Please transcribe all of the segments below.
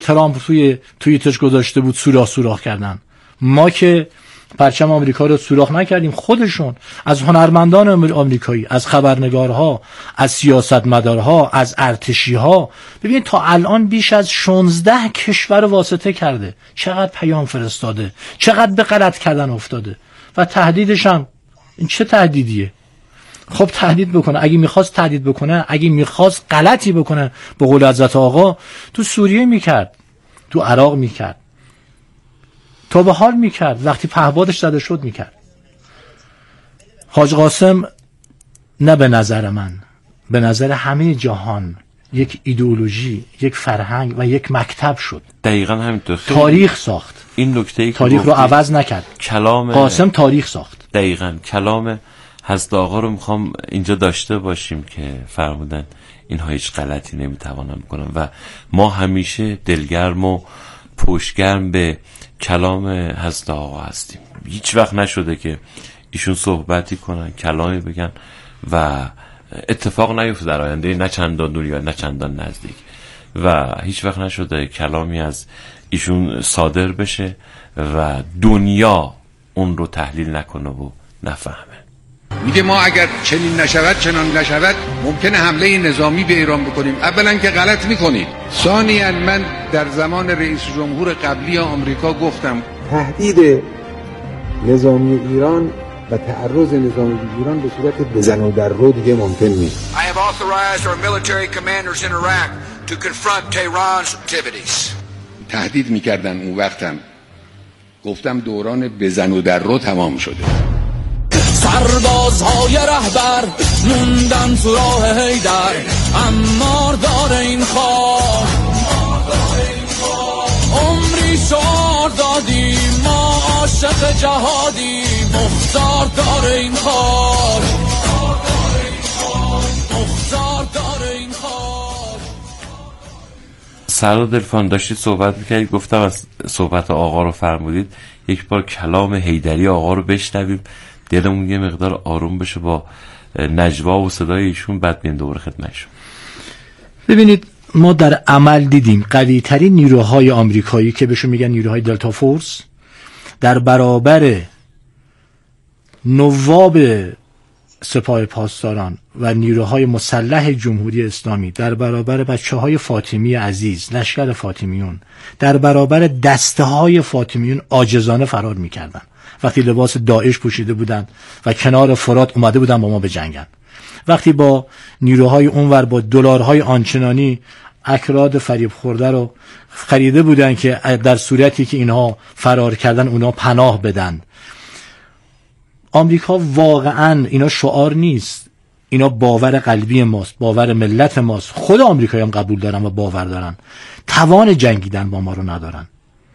ترامپ توی توییتش گذاشته بود سوراخ کردن. ما که پرچم آمریکا رو سوراخ نکردیم، خودشون از هنرمندان آمریکایی، از خبرنگارها، از سیاستمدارها، از ارتشی‌ها، ببین تا الان بیش از 16 کشور واسطه کرده، چقدر پیام فرستاده، چقدر به غلط کردن افتاده و تهدیدش هم این چه تهدیدیه؟ خب تهدید بکنه، اگه میخواست تهدید بکنه، اگه میخواست غلطی بکنه به قول حضرت آقا تو سوریه میکرد، تو عراق میکرد، تا به حال میکرد، وقتی پهپادش زده شد میکرد. حاج قاسم نه به نظر من، به نظر همه جهان یک ایدئولوژی، یک فرهنگ و یک مکتب شد. دقیقاً همینطور. تاریخ ساخت. این نکته‌ای که تاریخ رو عوض نکرد. کلام قاسم تاریخ ساخت. دقیقاً کلام حضرت آقا رو میخوام اینجا داشته باشیم که فرمودن اینها هیچ غلطی نمیتوانن بکنن و ما همیشه دلگرم و پشتگرم به کلام حضرت آقا هستیم. هیچ وقت نشده که ایشون صحبتی کنن، کلامی بگن و اتفاق نیفته در آینده، نه چندان دور یا نه چندان نزدیک، و هیچ وقت نشده کلامی از ایشون صادر بشه و دنیا اون رو تحلیل نکنه و نفهمه. میگه ما اگر چنین نشود چنان نشود ممکنه حمله نظامی به ایران بکنیم. اولا که غلط میکنید، ثانیا من در زمان رئیس جمهور قبلی آمریکا گفتم تهدید نظامی ایران و تعرض نظامی ایران به صورت بزن و در رو دیگه ممکن نیست. I have authorized our military commanders in Iraq to confront Tehran's activities. تهدید میکردن اون وقتم، گفتم دوران بزن و در رو تمام شده. سربازهای رهبر موندن تو راه حیدر، امار داره این خاک، عمری شعار دادیم ما عاشق جهادیم، مختار داره این خاک، مختار داره این خاک. سردار دلفان داشتید صحبت میکردید، گفتم از صحبت آقا رو فرمودید یک بار کلام حیدری آقا رو بشنویم، دلمون یه مقدار آروم بشه با نجوا و صدای ایشون، بعد بیم دوباره خدمتشون. ببینید ما در عمل دیدیم قوی ترین نیروهای آمریکایی که بهشون میگن نیروهای دلتا فورس در برابر نواب سپاه پاسداران و نیروهای مسلح جمهوری اسلامی، در برابر بچه‌های فاطمی عزیز، لشکر فاطمیون، در برابر دسته‌های فاطمیون عاجزانه فرار می‌کردن. وقتی لباس داعش پوشیده بودن و کنار فرات اومده بودن با ما بجنگن، وقتی با نیروهای اونور با دلارهای آنچنانی اکراد فریب خورده رو خریده بودن که در صورتی که اینها فرار کردن اونا پناه بدن. آمریکا واقعا اینا شعار نیست، اینا باور قلبی ماست، باور ملت ماست. خود آمریکایی هم قبول دارن و باور دارن، توان جنگیدن با ما رو ندارن.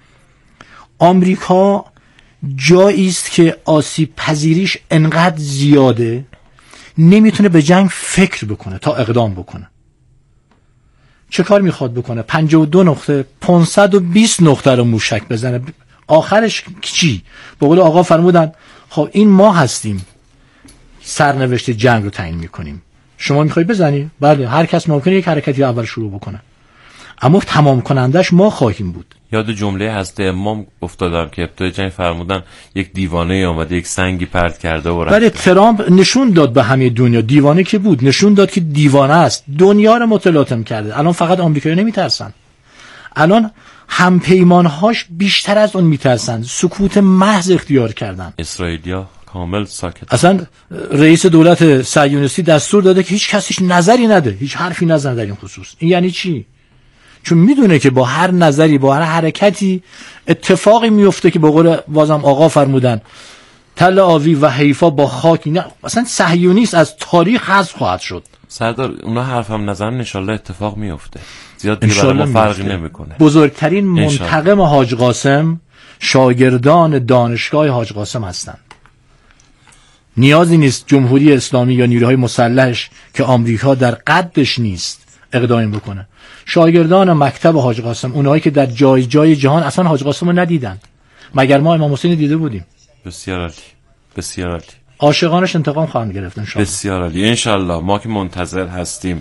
آمریکا جایی است که آسیب پذیریش انقدر زیاده نمیتونه به جنگ فکر بکنه تا اقدام بکنه. چه کار میخواد بکنه؟ 52 نقطه 520 نقطه رو موشک بزنه، آخرش چی؟ به قول آقا فرمودن خب این ما هستیم سرنوشت جنگ رو تعیین میکنیم، شما میخوای بزنی؟ بله، هر کس ممکنه یک حرکتی اول شروع بکنه، اما تمام کنندش ما خواهیم بود. یاد جمله حضرت امام افتادم که ابتدای جنگ فرمودن یک دیوانه اومده یک سنگی پرت کرده و رفت. بله، ترامپ نشون داد به همه دنیا، دیوانه که بود نشون داد که دیوانه است، دنیا رو متلاطم کرده. الان فقط آمریکایی‌ها نمیترسن، الان همپیمانهاش بیشتر از اون میترسن، سکوت محض اختیار کردن. اسرائیلیا کامل ساکت. اصلا رئیس دولت صهیونیستی دستور داده که هیچ کسی هیچ نظری نده، هیچ حرفی نزنه در این خصوص. این یعنی چی؟ چون میدونه که با هر نظری، با هر حرکتی اتفاقی میفته که به قول بازم آقا فرمودن تل آوی و حیفا با خاک، نه اصلا صهیونیست از تاریخ حذف خواهد شد. سردار اونا حرفم نزنن، ان شاءالله اتفاق میفته، زیاد دیگه برای ما فرقی نمیکنه. بزرگترین منتقم حاج قاسم شاگردان دانشگاه حاج قاسم هستند. نیازی نیست جمهوری اسلامی یا نیروهای مسلحش که آمریکا در قدش نیست اقدام بکنه. شاگردان مکتب حاج قاسم، اونایی که در جای جای جهان اصلا حاج قاسم رو ندیدن، مگر ما امام حسین دیده بودیم؟ بسیار عالی، بسیار عالی. عاشقانش انتقام خواهند گرفت ان شاء الله. بسیار عالی، ان شاء الله. ما که منتظر هستیم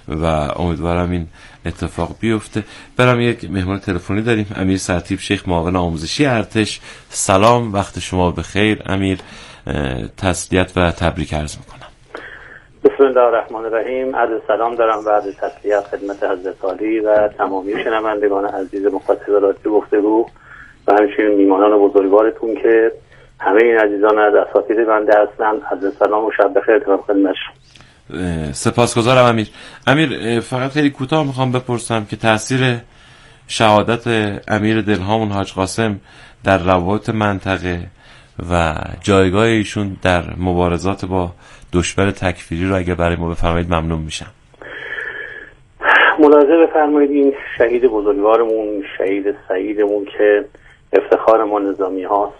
و امیدوارم این اتفاق بیفته. برام یک مهمان تلفنی داریم، امیر سرتیپ شیخ، معاون آموزشی ارتش. سلام، وقت شما بخیر امیر، تسلیت و تبریک عرض میکنم. بسم الله الرحمن الرحیم. عرض سلام دارم و عرض تسلیت خدمت حضرت عالی و تمامی شنوندگان عزیز مخاطب رادیو گفتگو و همچنین میهمانان بزرگوارتون که همه این عزیزان از اساتید بنده هستند. عرض سلام و شب بخیر خدمتشون. سپاسگزارم امیر. فقط خیلی کوتاه میخوام بپرسم که تاثیر شهادت امیر دلهامون حاج قاسم در روابط منطقه و جایگاه ایشون در مبارزات با دشمن تکفیری رو اگه برای ما بفرمایید ممنون میشم. ملاحظه بفرمایید این شهید بزرگوارمون، شهید سعیدمون که افتخار ما نظامی هاست،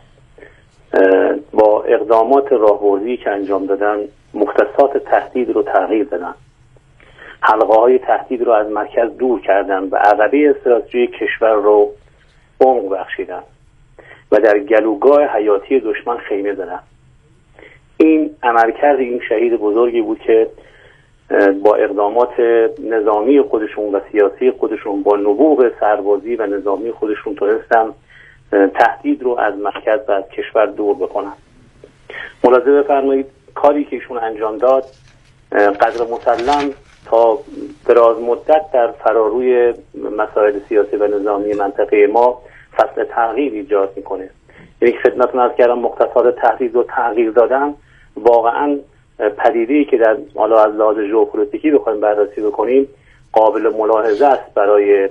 با اقدامات راهبردی که انجام دادن مختصات تهدید رو تغییر دادن، حلقه های تهدید رو از مرکز دور کردن و عقبه استراتژی کشور رو عمق بخشیدن و در گلوگاه حیاتی دشمن خیمه زدن. این عملکرد این شهید بزرگی بود که با اقدامات نظامی خودشون و سیاسی خودشون، با نبوغ سربازی و نظامی خودشون تونستن تهدید رو از مرکز و از کشور دور بکنن. ملاحظه بفرمایید کاری که ایشون انجام داد قدر مسلم تا دراز مدت در فراروی مسائل سیاسی و نظامی منطقه ما فصل تغییر ایجاد میکنه. یعنی خدمتتون عرض کردم مختصات تهدید رو تغییر دادن واقعا پدیده‌ای که در حالا از لحاظ ژئوپلیتیکی بخوایم بررسی بکنیم قابل ملاحظه است برای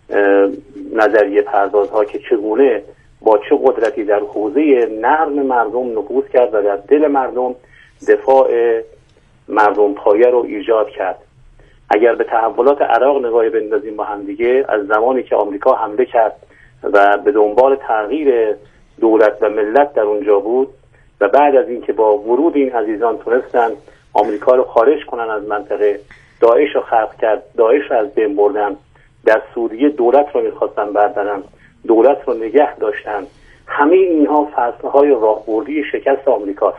نظریه پردازها که چگونه با چه قدرتی در حوزه نرم مردم نفوذ کرد و در دل مردم دفاع مردم پایه رو ایجاد کرد. اگر به تحولات عراق نگاهی بندازیم با هم دیگه، از زمانی که آمریکا حمله کرد و به دنبال تغییر دولت و ملت در اونجا بود و بعد از اینکه با ورود این عزیزان تونستن آمریکا رو خارج کنن از منطقه، داعش رو خلق کرد، داعش رو از بین بردن، در سوریه دولت رو میخواستن بردارن، دولت رو نگه داشتن. همه اینها فصلهای راهبردی شکست آمریکاست.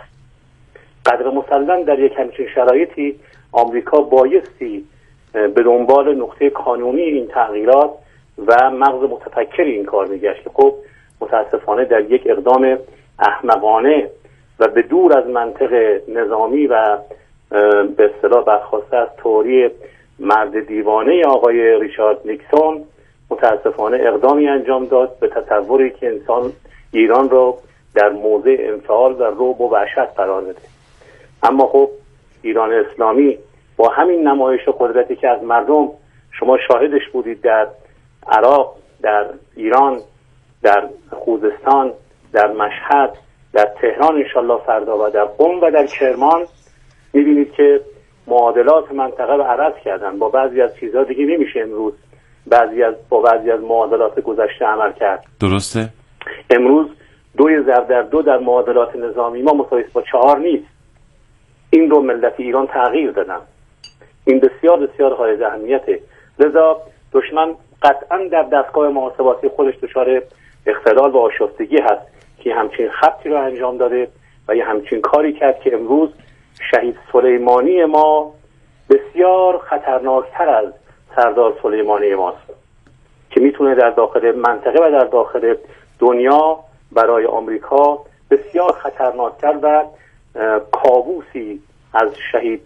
قدر مسلم در یک همچین شرایطی آمریکا بایستی به دنبال نقطه کانونی این تغییرات و مغز متفکر این کار میگشت که خب متاسفانه در یک اقدام احمقانه و به دور از منطق نظامی و به اصطلاح برخواسته از تئوری مرد دیوانه آقای ریچارد نیکسون متاسفانه اقدامی انجام داد به تصوری که ایران رو در موضع انفعال و رعب و وحشت قرار بده. اما خب ایران اسلامی با همین نمایش قدرتی که از مردم شما شاهدش بودید در عراق، در ایران، در خوزستان، در مشهد، در تهران انشالله فردا و در قم و در کرمان، میبینید که معادلات منطقه رو عوض کردن. با بعضی از چیزها دیگه نمیشه امروز با بعضی از معادلات گذشته عمل کرد. درسته؟ امروز 2 در معادلات نظامی ما مساوی با 4 نیست. این رو ملت ایران تغییر دادن. این بسیار بسیار حائز اهمیته. لذا دشمن قطعا در دستگاه محاسباتی خودش دچار اختلال و آشفتگی هست که همچین خطی رو انجام داده و یه همچین کاری کرد که امروز شهید سلیمانی ما بسیار خطرناکتر از سردار سلیمانی ماست که میتونه در داخل منطقه و در داخل دنیا برای آمریکا بسیار خطرناکتر و کابوسی از شهید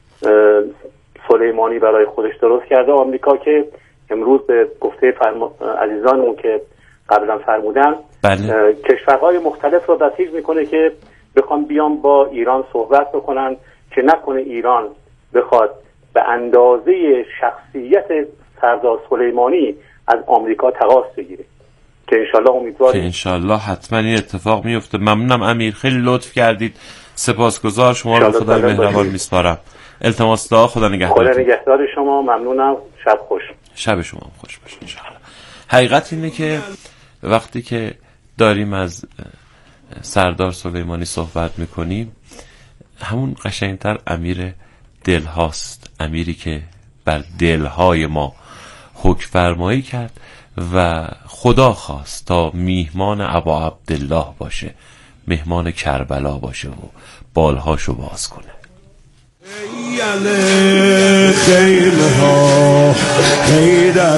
سلیمانی برای خودش درست کرده. آمریکا که امروز به گفته عزیزانمون که قبلا فرمودن کشورهای مختلف رو بسیج میکنه که بخوام بیان با ایران صحبت بکنن که نکنه ایران بخواد به اندازه شخصیت سردار سلیمانی از آمریکا تقاص بگیره که انشالله امیدواریم که انشالله حتما این اتفاق میفته. ممنونم امیر، خیلی لطف کردید، سپاسگزار. شما رو خدای مهربان میسپارم. التماس دعا. خدا نگهدار. خدا نگهدار شما. ممنونم. شب خوش. شب شما خوش باشه انشالله. حقیقت اینه که وقتی که داریم از سردار سلیمانی صحبت میکنیم همون قشنگتر امیر دلهاست، امیری که بر دلهای ما حکم فرمایی کرد و خدا خواست تا میهمان ابا عبدالله باشه، مهمان کربلا باشه و بالهاشو باز کنه. خیمه ها حیدر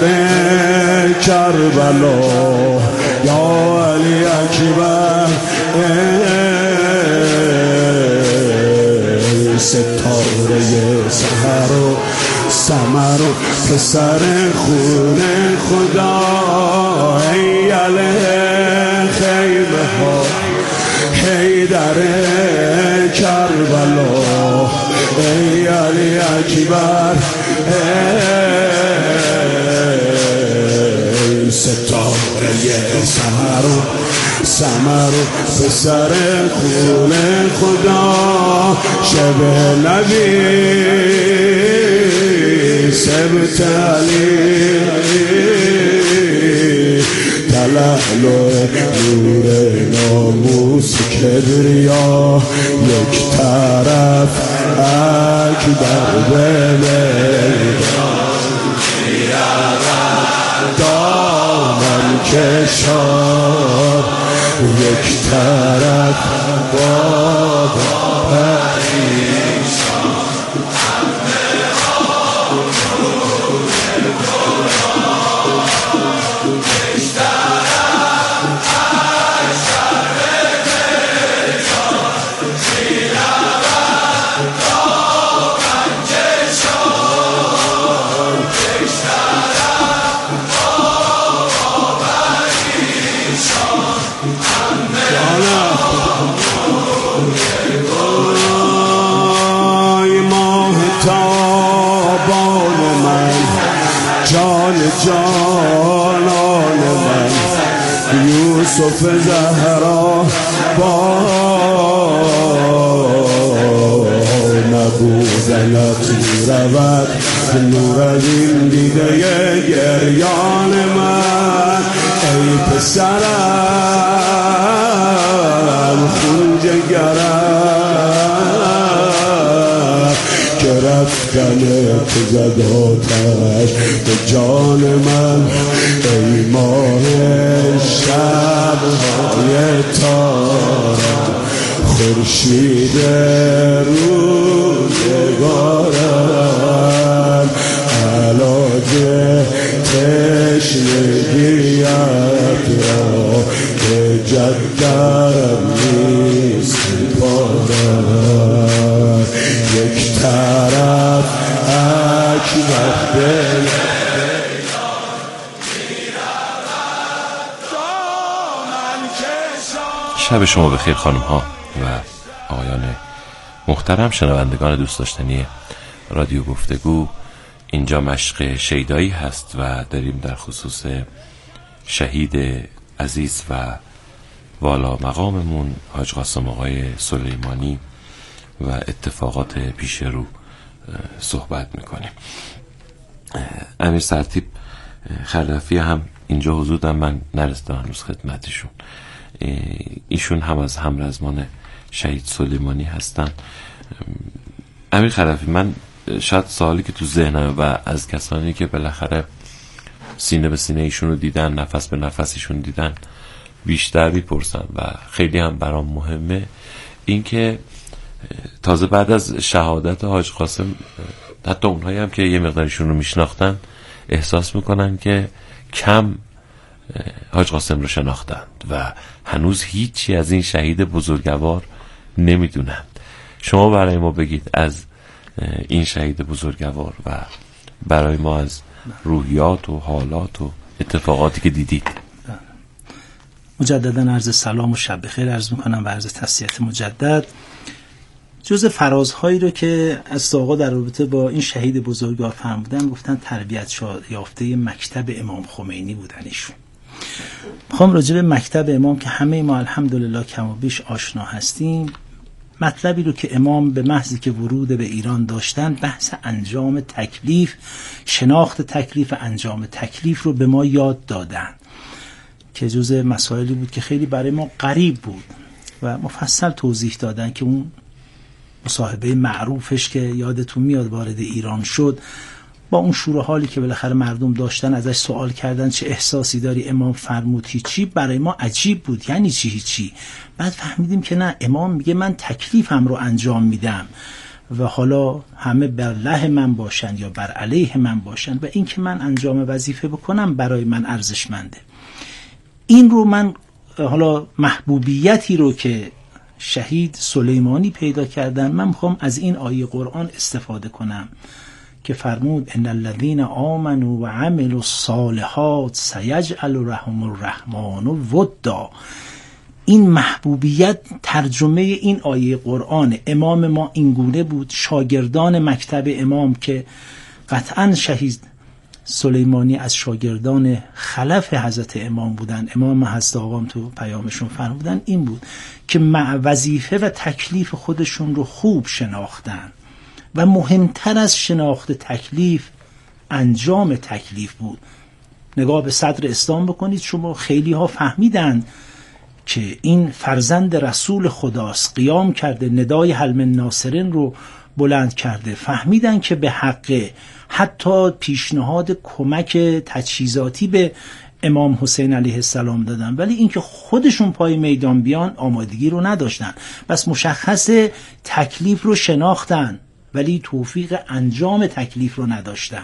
کربلا یا علی اکبر ستاره سحر و سمر و پسر خون خدا ای علی خیمه ها حیدر کربلا ای علی اکبر ای ستاره سمر و پسر خون خدا شب نبی سبت علی تلال نور ناموس کبریا یک طرف اکبر بمیدان دامن کشار یک طرف بابا پریشان جانان من یوسف زهرا با نبودنت رود نور از این دیده گریان من ای پسرم خون جگرم که رفتن تو زد آتش به جان من ای ماه شب‌های تارم خورشید روزگارم علاج تشنگیت را به جدرم نیست پارم یک طرف اکبر دل شب شما بخیر خانم ها و آقایان محترم، شنوندگان دوست داشتنی رادیو گفتگو. اینجا مشق شیدایی هست و داریم در خصوص شهید عزیز و والا مقاممون حاج قاسم آقای سلیمانی و اتفاقات پیش رو صحبت میکنیم. امیر سرتیپ خردفی هم اینجا حضور، من نرسیدم هنوز خدمتشون. ایشون هم از همرزمان شهید سلیمانی هستن. امیر خردفی، من شاید سوالی که تو ذهنم و از کسانی که بالاخره سینه به سینه ایشون رو دیدن، نفس به نفسشون دیدن بیشتر میپرسم و خیلی هم برام مهمه، این که تازه بعد از شهادت حاج قاسم حتی اونهایی هم که یه مقدارشون رو میشناختن احساس میکنن که کم حاج قاسم رو شناختند و هنوز هیچی از این شهید بزرگوار نمیدونند. شما برای ما بگید از این شهید بزرگوار و برای ما از روحیات و حالات و اتفاقاتی که دیدید. مجددا عرض سلام و شب بخیر عرض میکنم و عرض تسلیت مجدد. جز فرازهایی رو که از آقا در رابطه با این شهید بزرگوار فرمودن، گفتن تربیت یافته مکتب امام خمینی بودن ایشون. میخوام راجع به مکتب امام که همه ما الحمدلله کم و بیش آشنا هستیم، مطلبی رو که امام به محضی که ورود به ایران داشتن، بحث انجام تکلیف، شناخت تکلیف، انجام تکلیف رو به ما یاد دادن که جزء مسائلی بود که خیلی برای ما غریب بود و مفصل توضیح دادن که اون مصاحبه معروفش که یادتون میاد وارد ایران شد، با اون شور و حالی که بالاخره مردم داشتن ازش سوال کردن چه احساسی داری؟ امام فرمود هیچی. برای ما عجیب بود، یعنی چی هیچی؟ بعد فهمیدیم که نه، امام میگه من تکلیفم رو انجام میدم و حالا همه بر له من باشن یا بر علیه من باشن و این که من انجام وظیفه بکنم برای من ارزشمنده. این رو من حالا محبوبیتی رو که شهید سلیمانی پیدا کردن، من میخوام از این آیه قرآن استفاده کنم که فرمود ان الذين آمنوا وعملوا الصالحات سيجعل لهم الرحمن ودا. این محبوبیت ترجمه این آیه قرآن. امام ما اینگونه بود، شاگردان مکتب امام که قطعا شهید سلیمانی از شاگردان خلف حضرت امام بودن. امام حضرت آقام تو پیامشون فرمودن این بود که وظیفه و تکلیف خودشون رو خوب شناختن و مهمتر از شناخت تکلیف انجام تکلیف بود. نگاه به صدر اسلام بکنید، شما خیلی ها فهمیدن که این فرزند رسول خداست، قیام کرده، ندای حل من ناصرین رو بلند کرده، فهمیدن که به حق حتی پیشنهاد کمک تجهیزاتی به امام حسین علیه السلام دادن، ولی اینکه خودشون پای میدان بیان آمادگی رو نداشتن. بس مشخص تکلیف رو شناختن ولی توفیق انجام تکلیف رو نداشتن.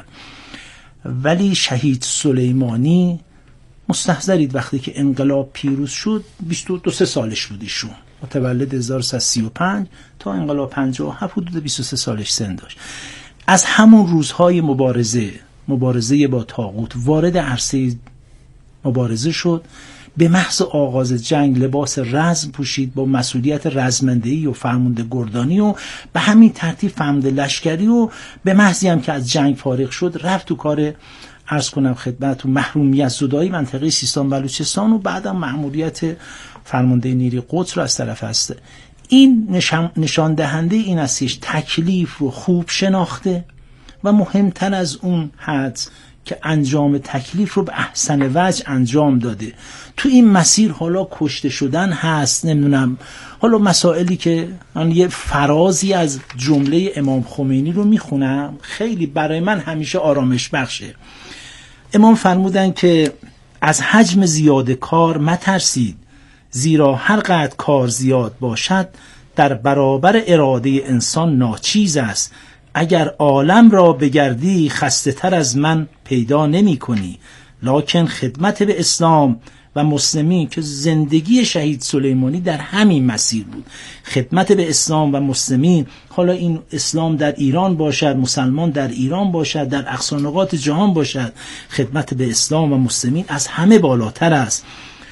ولی شهید سلیمانی مستحضرید وقتی که انقلاب پیروز شد 22 سالش بود ایشون، متولد 1335 تا انقلاب 57 حدود 23 سالش سن داشت. از همون روزهای مبارزه با طاغوت وارد عرصه مبارزه شد. به محض آغاز جنگ لباس رزم پوشید با مسئولیت رزمندهی و فرمانده گردانی و به همین ترتیب فرمانده لشکری و به محضی هم که از جنگ فارغ شد رفت تو کار عرض کنم خدمت و محرومیت زدایی منطقه سیستان بلوچستان و بعدم مأموریت فرمانده نیروی قدس رو از طرف است. این نشان دهنده این استش تکلیف رو خوب شناخته و مهمتر از اون حد که انجام تکلیف رو به احسن وجه انجام داده. تو این مسیر حالا کشته شدن هست، نمیدونم حالا مسائلی که من یه فرازی از جمله امام خمینی رو میخونم، خیلی برای من همیشه آرامش بخشه. امام فرمودن که از حجم زیاد کار مترسید، زیرا هر قدر کار زیاد باشد در برابر اراده انسان ناچیز است. اگر عالم را بگردی خسته تر از من پیدا نمی کنی. لکن خدمت به اسلام و مسلمین که زندگی شهید سلیمانی در همین مسیر بود، خدمت به اسلام و مسلمین، حالا این اسلام در ایران باشد، مسلمان در ایران باشد، در اقصا نقاط جهان باشد، خدمت به اسلام و مسلمین از همه بالاتر است.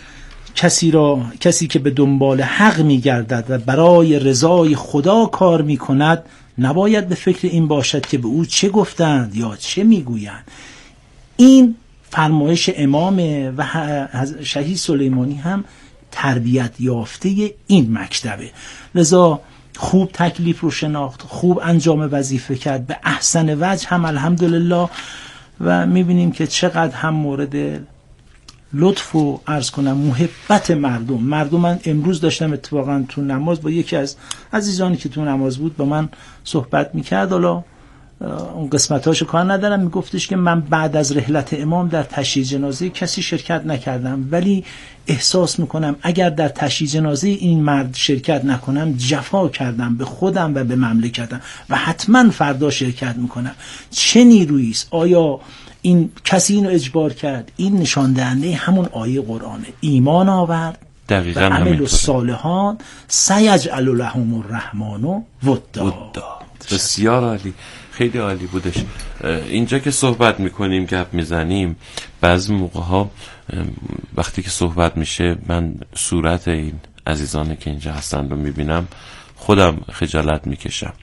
کسی که به دنبال حق می گردد و برای رضای خدا کار می کند نباید به فکر این باشد که به او چه گفتند یا چه می گویند. این فرمایش امامه و شهید سلیمانی هم تربیت یافته این مکتبه. لذا خوب تکلیف رو شناخت، خوب انجام وظیفه کرد به احسن وجه هم الحمدلله و میبینیم که چقدر هم مورد لطف و عرض کنم محبت مردم. من امروز داشتم اتفاقا تو نماز با یکی از عزیزانی که تو نماز بود با من صحبت میکرد، حالا اون قسمتاشو کار ندارم، میگفتش که من بعد از رحلت امام در تشییع جنازه کسی شرکت نکردم، ولی احساس میکنم اگر در تشییع جنازه این مرد شرکت نکنم جفا کردم به خودم و به مملکتم و حتما فردا شرکت میکنم. چه نیرویی است؟ آیا این کسی اینو اجبار کرد؟ این نشان دهنده همون آیه قرآنه. ایمان آورد دقیقاً و عمل الصالحات سیجعل لهم الرحمن ودا. بسیار عالی، خیلی عالی بودش. اینجا که صحبت میکنیم، گپ میزنیم، بعضی موقع ها وقتی که صحبت میشه من صورت این عزیزانی که اینجا هستن رو میبینم خودم خجالت میکشم.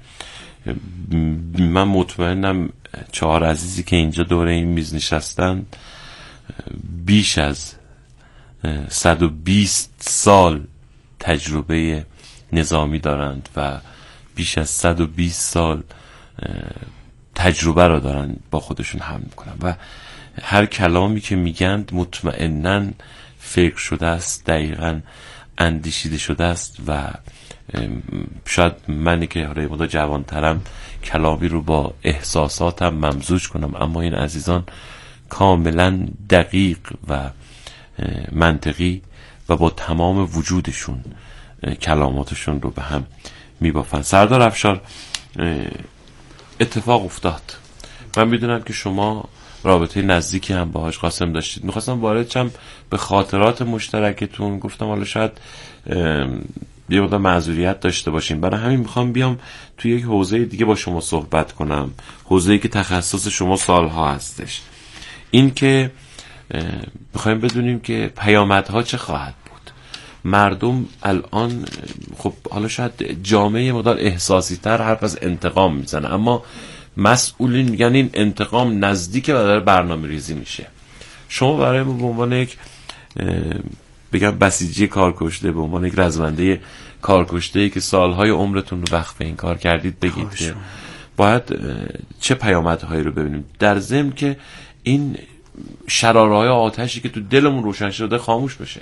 من مطمئنم 4 عزیزی که اینجا دور این میز نشستن بیش از 120 سال تجربه نظامی دارند و بیش از 120 سال تجربه رو دارن با خودشون حمل میکنن و هر کلامی که میگن مطمئناً فکر شده است، دقیقاً اندیشیده شده است و شاید منی که مدام جوانترم کلامی رو با احساساتم ممزوج کنم، اما این عزیزان کاملا دقیق و منطقی و با تمام وجودشون کلاماتشون رو به هم میبافن. سردار افشار، اتفاق افتاد. من میدونم که شما رابطه نزدیکی هم با حاج قاسم داشتید. میخواستم وارد شم به خاطرات مشترکتون. گفتم حالا شاید یه مقدار معذوریت داشته باشیم، برای همین میخوام بیام توی یک حوزه دیگه با شما صحبت کنم، حوزه‌ای که تخصص شما سالها هستش. این که میخوایم بدونیم که پیامدها چه خواهد بود. مردم الان خب حالا شاید جامعه مقدار احساسی تر حرف از انتقام میزنه، اما مسئولین میگن این انتقام نزدیکه و داره برنامه ریزی میشه. شما برای به عنوان یک بگم بسیجی کارکشته، به عنوان یک رزمنده کارکشته‌ای که سالهای عمرتون رو وقف این کار کردید، بگید که باید چه پیامدهایی رو ببینیم، در ضمن که این شراره‌های آتشی که تو دلمون روشن شده خاموش بشه.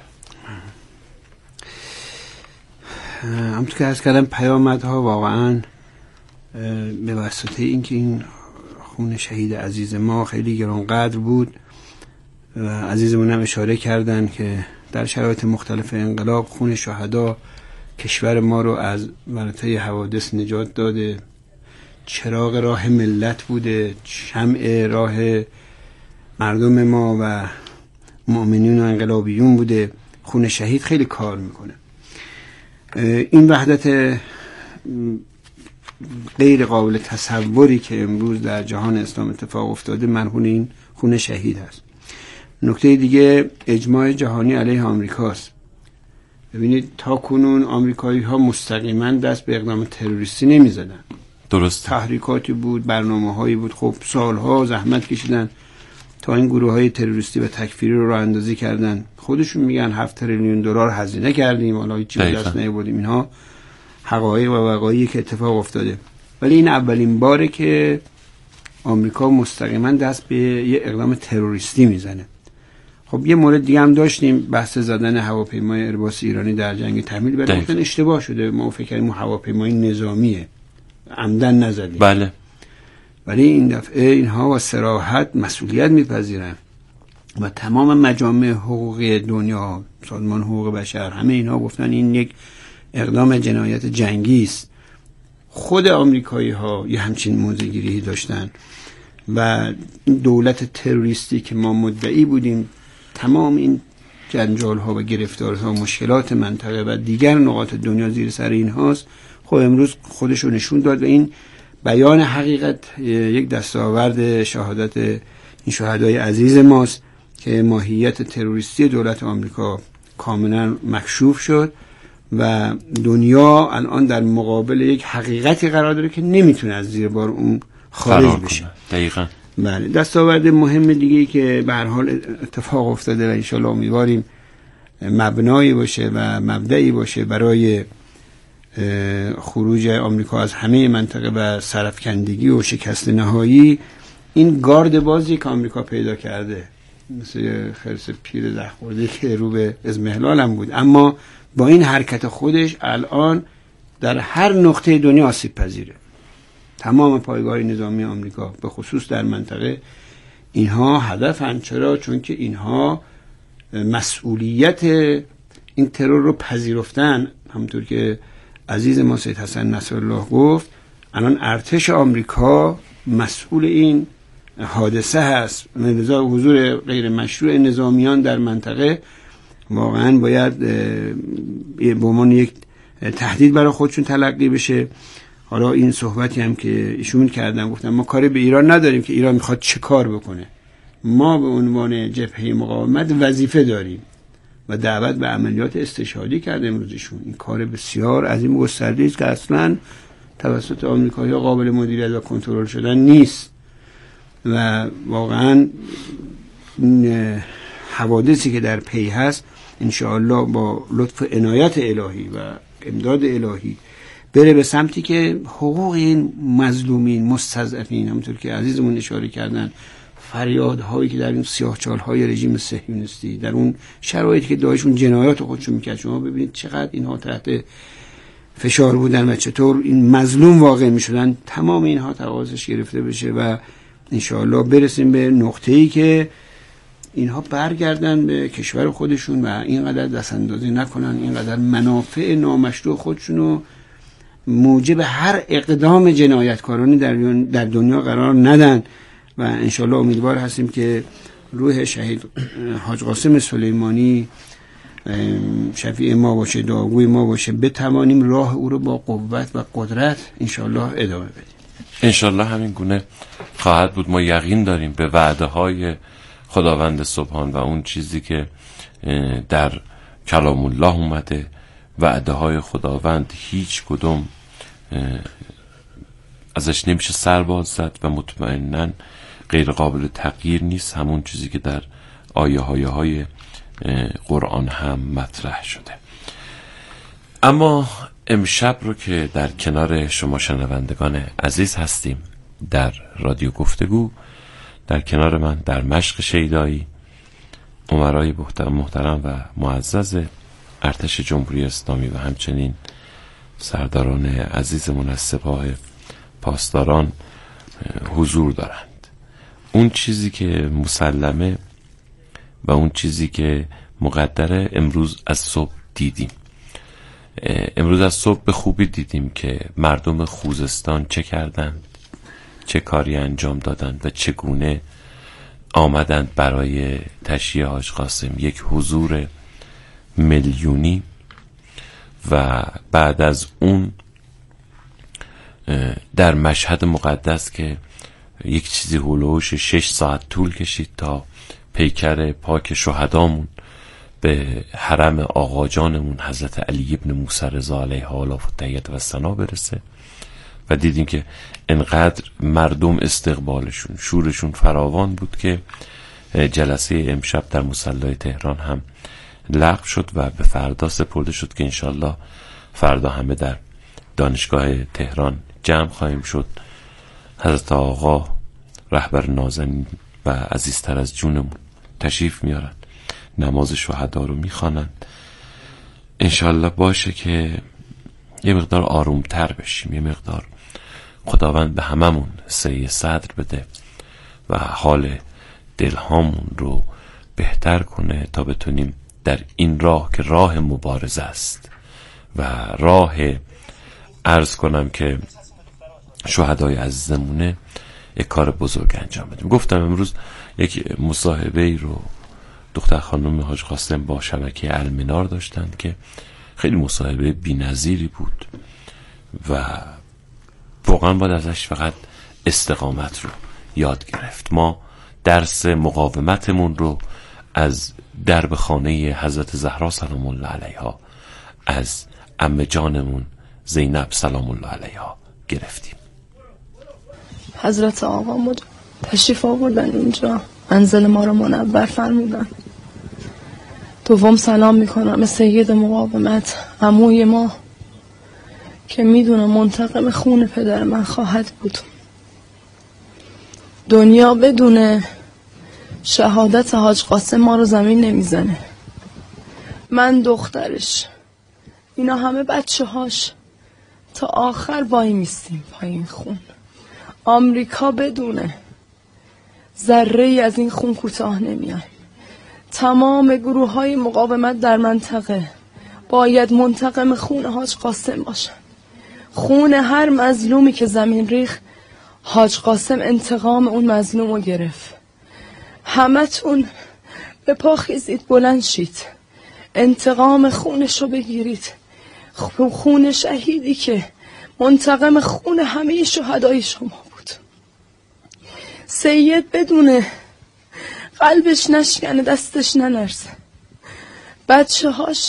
همونطور که عرض کردم پیامدها واقعا به واسطه اینکه این خون شهید عزیز ما خیلی گرانقدر بود و عزیزمون هم اشاره کردن که در شرایط مختلف انقلاب خون شهدا کشور ما رو از ورطه حوادث نجات داده، چراغ راه ملت بوده، شمع راه مردم ما و مؤمنین و انقلابیون بوده. خون شهید خیلی کار میکنه. این وحدت غیر قابل تصوری که امروز در جهان اسلام اتفاق افتاده مرهون این خون شهید هست. نکته دیگه اجماع جهانی علیه آمریکاست. ببینید تا کنون آمریکایی ها مستقیما دست به اقدام تروریستی نمی زدن. درست. تحریکاتی بود، برنامه هایی بود، خب سالها زحمت کشیدن تا این گروه های تروریستی و تکفیری رو راه اندازی کردن. خودشون میگن 7 تریلیون دلار هزینه کردیم، حالا هیچ چیزی دست نیاوردیم. اینها حقایق و وقایعی که اتفاق افتاده. ولی این اولین باره که آمریکا مستقیما دست به یه اقدام تروریستی میزنه. خب یه مورد دیگه هم داشتیم، بحث زدن هواپیمای ایرباس ایرانی در جنگ تحمیل. ولی گفتن اشتباه شده، ما فکر کردیم هواپیمای نظامیه، عمدن نزدیم. بله. ولی این دفعه اینها با صراحت مسئولیت میپذیرن و تمام مجامع حقوقی دنیا، سازمان حقوق بشر، همه اینها گفتن این یک اقدام جنایت جنگی است. خود آمریکایی ها یه همچین موضع‌گیری داشتن و دولت تروریستی که ما مدعی بودیم تمام این جنجال ها و گرفتارها و مشکلات منطقه و دیگر نقاط دنیا زیر سر این هاست، خب امروز خودش رو نشون داد و این بیان حقیقت یک دستاورد شهادت این شهدای عزیز ماست که ماهیت تروریستی دولت آمریکا کاملا مکشوف شد و دنیا الان در مقابل یک حقیقتی قرار داره که نمیتونه از زیر بار اون خارج بشه. دقیقاً. بله. دستاورد مهم دیگه‌ای که به هر حال اتفاق افتاده و ان شاءالله امیدواریم مبنایی باشه و مبدئی باشه برای خروج آمریکا از همه منطقه و سرافکندگی و شکست نهایی، این گارد بازی که آمریکا پیدا کرده، مثل خرس پیر زخورده که رو به اضمحلال هم بود، اما با این حرکت خودش الان در هر نقطه دنیا آسیب پذیره. تمام پایگاه نظامی آمریکا به خصوص در منطقه اینها هدفن. چرا؟ چون که اینها مسئولیت این ترور رو پذیرفتن. همونطور که عزیز ما سید حسن نصرالله گفت، الان ارتش آمریکا مسئول این حادثه هست. لذا حضور غیر مشروع نظامیان در منطقه واقعا باید به عنوان یک تهدید برای خودشون تلقی بشه. حالا این صحبتی هم که ایشون کردن، گفتن ما کاری به ایران نداریم که ایران میخواد چه کار بکنه، ما به عنوان جبهه مقاومت وظیفه داریم و دعوت به عملیات استشهادی کرده امروزشون. این کار بسیار عظیم و گسترده‌ای است که اصلا توسط آمریکایی‌ها قابل مدیریت و کنترل شدن نیست و واقعا حوادثی که در پی هست ان شاء الله با لطف عنایت الهی و امداد الهی بره به سمتی که حقوق این مظلومین، مستضعفین، همونطور که عزیزمون اشاره کردن، فریادهایی که در این سیاهچال‌های رژیم صهیونیستی، در اون شرایطی که داعش اون جنایات خودشون میکرد، شما ببینید چقدر اینها تحت فشار بودن و چطور این مظلوم واقع میشدن، تمام اینها تقاضاش گرفته بشه و انشاءالله برسیم به نقطه‌ای که اینها برگردن به کشور خودشون و اینقدر دست اندازی نکنن، اینقدر منافع نامشروع خودشونو موجب هر اقدام جنایتکارانی در دنیا قرار ندن و انشالله امیدوار هستیم که روح شهید حاج قاسم سلیمانی شفیع ما باشه، دعاگوی ما باشه، بتوانیم راه او رو با قوت و قدرت انشالله ادامه بدیم. انشالله همین گونه خواهد بود. ما یقین داریم به وعده های خداوند سبحان و اون چیزی که در کلام الله اومده. وعده های خداوند هیچ کدوم ازش نمیشه سر باز زد و مطمئناً غیر قابل تغییر نیست. همون چیزی که در آیه های قرآن هم مطرح شده. اما امشب رو که در کنار شما شنوندگان عزیز هستیم در رادیو گفتگو، در کنار من در مشق شیدایی امرای محترم و معزز ارتش جمهوری اسلامی و همچنین سرداران عزیزمون از سپاه پاسداران حضور دارند. اون چیزی که مسلمه و اون چیزی که مقدره امروز از صبح دیدیم. امروز از صبح به خوبی دیدیم که مردم خوزستان چه کردند، چه کاری انجام دادند و چگونه آمدند برای تشییع حاج قاسم. یک حضور میلیونی و بعد از اون در مشهد مقدس که یک چیزی هولوش 6 ساعت طول کشید تا پیکر پاک شهدامون به حرم آقا جانمون حضرت علی ابن موسی رضا علیه آلاف و تحیت و ثنا برسه و دیدیم که انقدر مردم استقبالشون شورشون فراوان بود که جلسه امشب در مصلی تهران هم لغو شد و به فردا سپرده شد که انشالله فردا همه در دانشگاه تهران جمع خواهیم شد. حضرت آقا رهبر نازنین و عزیزتر از جونمون تشریف میارن، نماز شهدا رو میخوانند. انشالله باشه که یه مقدار آرومتر بشیم، یه مقدار خداوند به هممون سعی صدر بده و حال دلهامون رو بهتر کنه تا بتونیم در این راه که راه مبارزه است و راه عرض کنم که شهدای عزیزمونه یک کار بزرگ انجام بدیم. گفتم امروز یک مصاحبه ای رو دختر خانم حاج قاسم با شبکه المنار داشتند که خیلی مصاحبه بی‌نظیری بود و واقعا باید ازش فقط استقامت رو یاد گرفت. ما درس مقاومتمون رو از درب خانه حضرت زهرا سلام الله علیها، از عمه جانمون زینب سلام الله علیها گرفتیم. حضرت آقا تشریف آوردن اینجا، منزل ما رو منور فرمودن. دوم سلام میکنم به سید مقاومت عموی ما که میدونم منتقم خون پدر من خواهد بود. دنیا بدون شهادت حاج قاسم ما رو زمین نمیزنه. من دخترش، اینا همه بچه هاش تا آخر وای میستیم پای این خون. آمریکا بدونه ذره ای از این خون کوتاه نمیایم. تمام گروه های مقاومت در منطقه باید منتقم خون حاج قاسم باشن. خون هر مظلومی که زمین ریخ، حاج قاسم انتقام اون مظلوم رو گرفت. همتون به پا خیزید، بلند شید، انتقام خونش رو بگیرید. خون شهیدی که منتقم خون همه شهدای شما بود. سید بدونه، قلبش نشکنه، دستش ننرسه. بچه هاش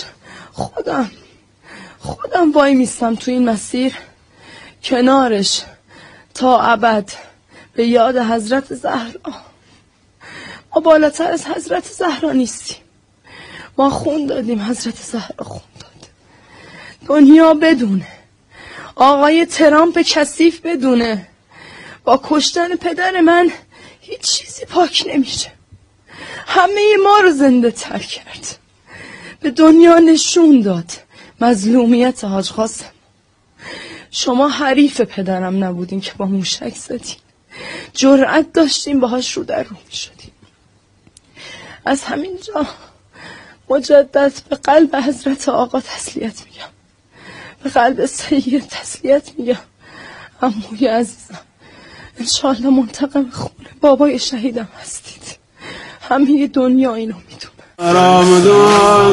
خودم وای میستم تو این مسیر کنارش تا ابد به یاد حضرت زهرا. ما بالاتر از حضرت زهرا نیستیم. ما خون دادیم، حضرت زهرا خون داد. دنیا بدونه، آقای ترامپ کثیف بدونه، با کشتن پدر من هیچ چیزی پاک نمیشه. همه ما رو زنده تر کرد، به دنیا نشون داد مظلومیت حاج قاسم. شما حریف پدرم نبودین که با موشک زدین، جرأت داشتین باهاش رو در رو میشدین. از همینجا مجدد به قلب حضرت آقا تسلیت میگم به قلب سید تسلیت میگم. عموی عزیزم، انشالله منتقم خونه بابای شهیدم هستید. همه دنیا اینو میدونه.